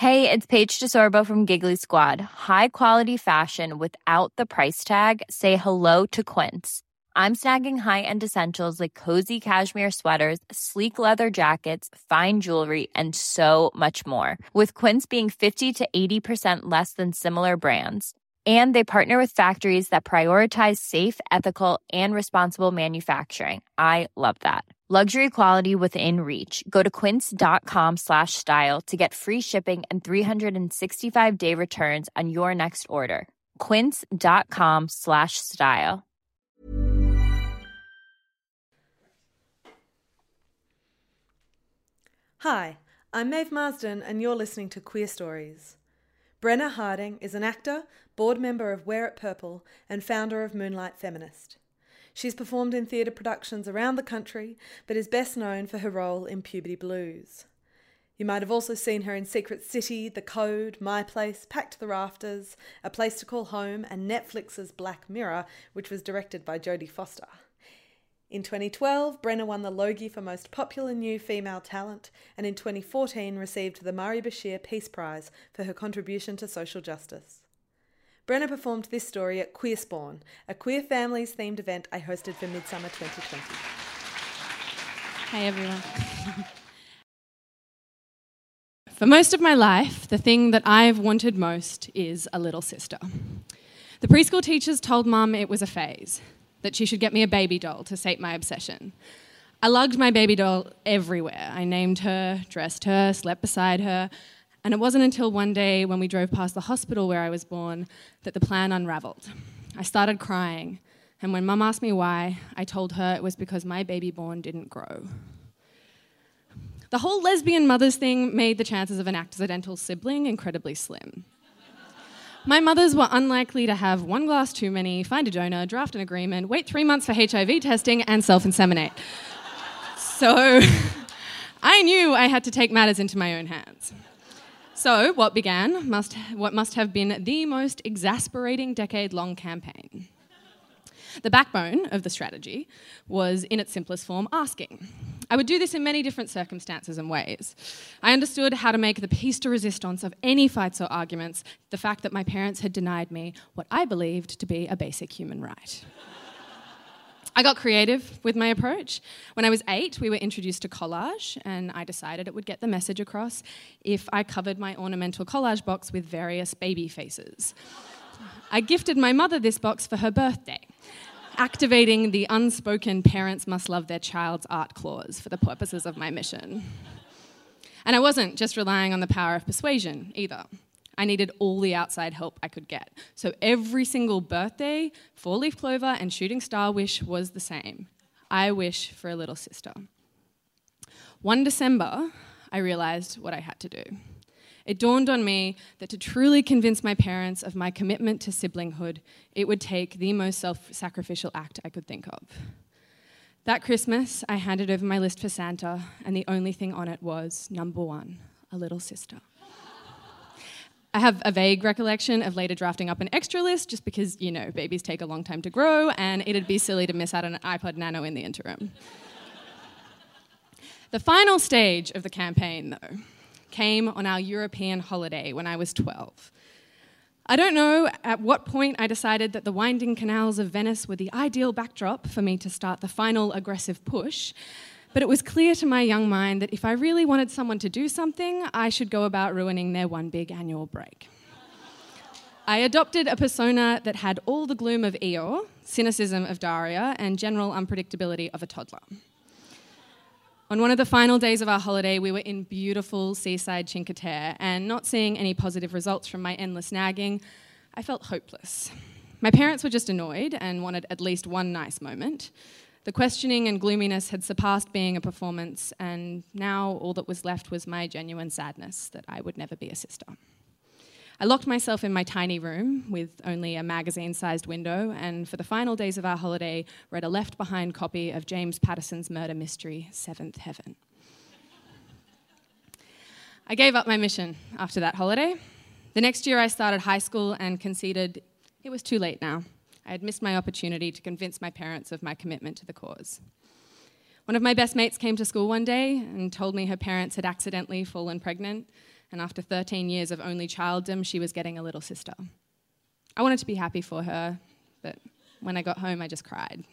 Hey, it's Paige DeSorbo from Giggly Squad. High quality fashion without the price tag. Say hello to Quince. I'm snagging high-end essentials like cozy cashmere sweaters, sleek leather jackets, fine jewelry, and so much more. With Quince being 50 to 80% less than similar brands. And they partner with factories that prioritize safe, ethical, and responsible manufacturing. I love that. Luxury quality within reach. Go to quince.com/style to get free shipping and 365-day returns on your next order. Quince.com/style. Hi, I'm Maeve Marsden and you're listening to Queer Stories. Brenna Harding is an actor, board member of Wear It Purple and founder of Moonlight Feminist. She's performed in theatre productions around the country, but is best known for her role in Puberty Blues. You might have also seen her in Secret City, The Code, My Place, Packed to the Rafters, A Place to Call Home, and Netflix's Black Mirror, which was directed by Jodie Foster. In 2012, Brenna won the Logie for Most Popular New Female Talent, and in 2014 received the Murray Bashir Peace Prize for her contribution to social justice. Brenna performed this story at Queer Spawn, a queer families themed event I hosted for Midsummer 2020. Hey everyone. For most of my life, the thing that I've wanted most is a little sister. The preschool teachers told Mum it was a phase, that she should get me a baby doll to sate my obsession. I lugged my baby doll everywhere. I named her, dressed her, slept beside her, and it wasn't until one day when we drove past the hospital where I was born that the plan unravelled. I started crying, and when Mum asked me why, I told her it was because my baby born didn't grow. The whole lesbian mothers thing made the chances of an accidental sibling incredibly slim. My mothers were unlikely to have one glass too many, find a donor, draft an agreement, wait 3 months for HIV testing, and self-inseminate. So I knew I had to take matters into my own hands. So what must have been the most exasperating decade-long campaign. The backbone of the strategy was, in its simplest form, asking. I would do this in many different circumstances and ways. I understood how to make the piece de resistance of any fights or arguments the fact that my parents had denied me what I believed to be a basic human right. I got creative with my approach. When I was 8, we were introduced to collage, and I decided it would get the message across if I covered my ornamental collage box with various baby faces. I gifted my mother this box for her birthday, activating the unspoken parents must love their child's art clause for the purposes of my mission. And I wasn't just relying on the power of persuasion either. I needed all the outside help I could get. So every single birthday, 4-leaf clover and shooting star wish was the same. I wish for a little sister. One December, I realised what I had to do. It dawned on me that to truly convince my parents of my commitment to siblinghood, it would take the most self-sacrificial act I could think of. That Christmas, I handed over my list for Santa, and the only thing on it was, number 1, a little sister. I have a vague recollection of later drafting up an extra list just because, babies take a long time to grow and it'd be silly to miss out on an iPod Nano in the interim. The final stage of the campaign, though, came on our European holiday when I was 12. I don't know at what point I decided that the winding canals of Venice were the ideal backdrop for me to start the final aggressive push, but it was clear to my young mind that if I really wanted someone to do something, I should go about ruining their one big annual break. I adopted a persona that had all the gloom of Eeyore, cynicism of Daria, and general unpredictability of a toddler. On one of the final days of our holiday, we were in beautiful seaside Cinque Terre, and not seeing any positive results from my endless nagging, I felt hopeless. My parents were just annoyed and wanted at least one nice moment. The questioning and gloominess had surpassed being a performance, and now all that was left was my genuine sadness that I would never be a sister. I locked myself in my tiny room with only a magazine-sized window, and for the final days of our holiday, read a left-behind copy of James Patterson's murder mystery, Seventh Heaven. I gave up my mission after that holiday. The next year I started high school and conceded it was too late now. I had missed my opportunity to convince my parents of my commitment to the cause. One of my best mates came to school one day and told me her parents had accidentally fallen pregnant, and after 13 years of only childdom, she was getting a little sister. I wanted to be happy for her, but when I got home, I just cried.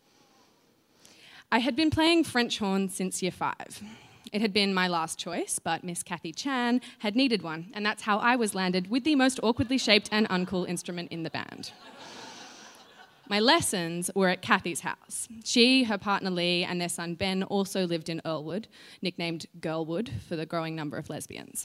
I had been playing French horn since year 5. It had been my last choice, but Miss Kathy Chan had needed one, and that's how I was landed with the most awkwardly shaped and uncool instrument in the band. My lessons were at Kathy's house. She, her partner Lee, and their son Ben also lived in Earlwood, nicknamed Girlwood for the growing number of lesbians.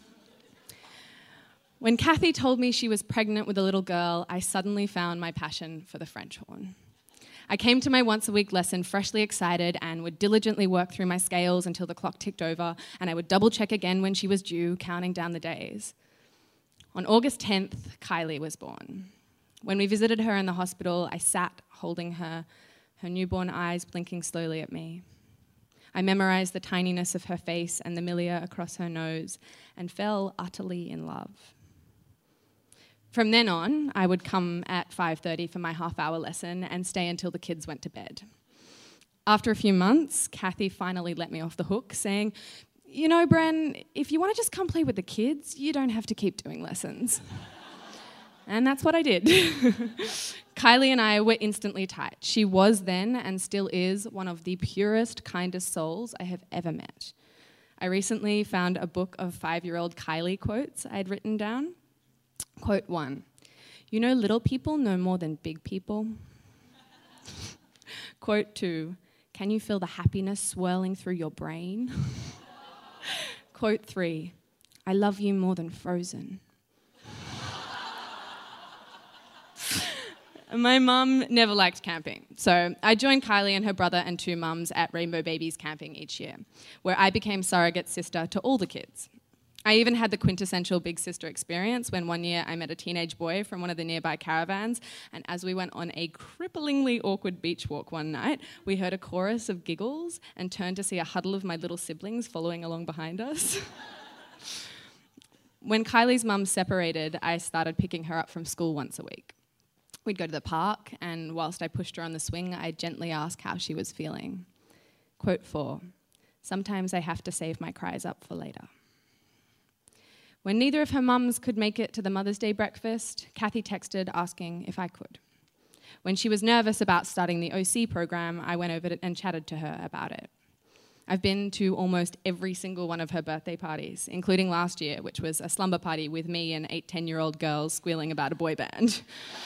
When Kathy told me she was pregnant with a little girl, I suddenly found my passion for the French horn. I came to my once-a-week lesson freshly excited and would diligently work through my scales until the clock ticked over, and I would double-check again when she was due, counting down the days. On August 10th, Kylie was born. When we visited her in the hospital, I sat holding her, her newborn eyes blinking slowly at me. I memorized the tininess of her face and the milia across her nose and fell utterly in love. From then on, I would come at 5:30 for my half-hour lesson and stay until the kids went to bed. After a few months, Kathy finally let me off the hook, saying, "You know, Bren, if you want to just come play with the kids, you don't have to keep doing lessons." And that's what I did. Kylie and I were instantly tight. She was then, and still is, one of the purest, kindest souls I have ever met. I recently found a book of 5-year-old Kylie quotes I'd written down. Quote 1, "You know, little people know more than big people." Quote 2, "Can you feel the happiness swirling through your brain?" Quote 3, "I love you more than Frozen." My mum never liked camping, so I joined Kylie and her brother and 2 mums at Rainbow Babies camping each year, where I became surrogate sister to all the kids. I even had the quintessential big sister experience when one year I met a teenage boy from one of the nearby caravans, and as we went on a cripplingly awkward beach walk one night, we heard a chorus of giggles and turned to see a huddle of my little siblings following along behind us. When Kylie's mum separated, I started picking her up from school once a week. We'd go to the park, and whilst I pushed her on the swing, I'd gently ask how she was feeling. Quote 4, "Sometimes I have to save my cries up for later." When neither of her mums could make it to the Mother's Day breakfast, Kathy texted asking if I could. When she was nervous about starting the OC program, I went over and chatted to her about it. I've been to almost every single one of her birthday parties, including last year, which was a slumber party with me and 8 10-year-old girls squealing about a boy band.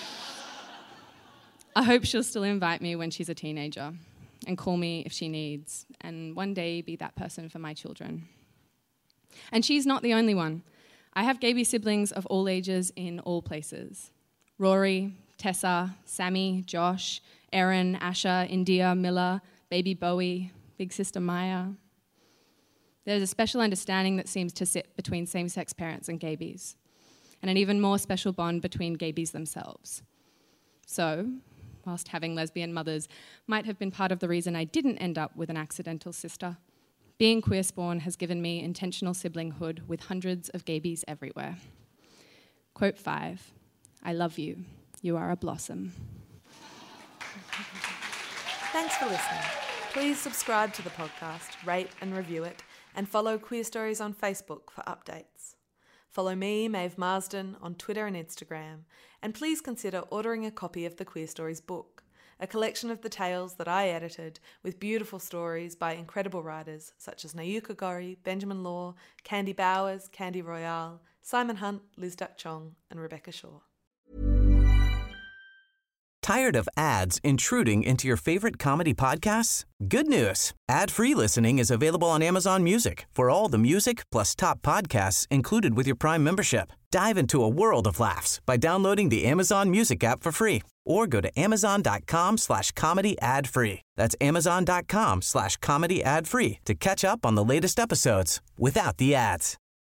I hope she'll still invite me when she's a teenager and call me if she needs, and one day be that person for my children. And she's not the only one. I have Gaby siblings of all ages in all places. Rory, Tessa, Sammy, Josh, Erin, Asher, India, Miller, baby Bowie, big sister Maya. There's a special understanding that seems to sit between same-sex parents and Gabys, and an even more special bond between Gabys themselves. So, whilst having lesbian mothers might have been part of the reason I didn't end up with an accidental sister, being queer-spawn has given me intentional siblinghood with hundreds of Gabys everywhere. Quote 5, "I love you. You are a blossom." Thanks for listening. Please subscribe to the podcast, rate and review it, and follow Queer Stories on Facebook for updates. Follow me, Maeve Marsden, on Twitter and Instagram, and please consider ordering a copy of the Queer Stories book, a collection of the tales that I edited with beautiful stories by incredible writers such as Nayuka Gorry, Benjamin Law, Candy Bowers, Candy Royale, Simon Hunt, Liz Duck Chong, and Rebecca Shaw. Tired of ads intruding into your favorite comedy podcasts? Good news. Ad-free listening is available on Amazon Music for all the music plus top podcasts included with your Prime membership. Dive into a world of laughs by downloading the Amazon Music app for free or go to amazon.com/comedy ad-free. That's amazon.com/comedy ad-free to catch up on the latest episodes without the ads.